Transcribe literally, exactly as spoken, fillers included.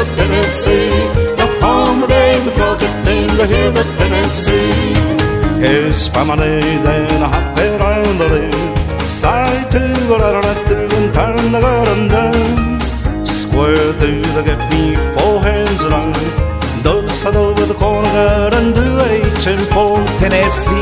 the Tennessee. The home of David Crockett, to hear the Tennessee. Here's Spamalade and a hop around the lake. Side to the right through and turn the garden down. Square through the get me four hands around. Double side over the corner and do H and four. Tennessee